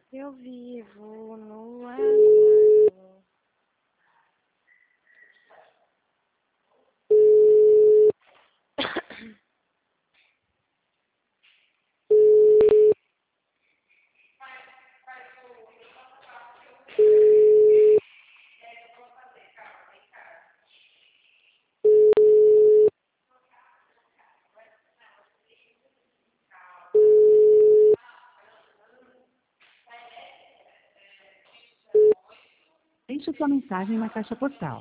Eu vivo no aguardo. Deixe sua mensagem na caixa postal.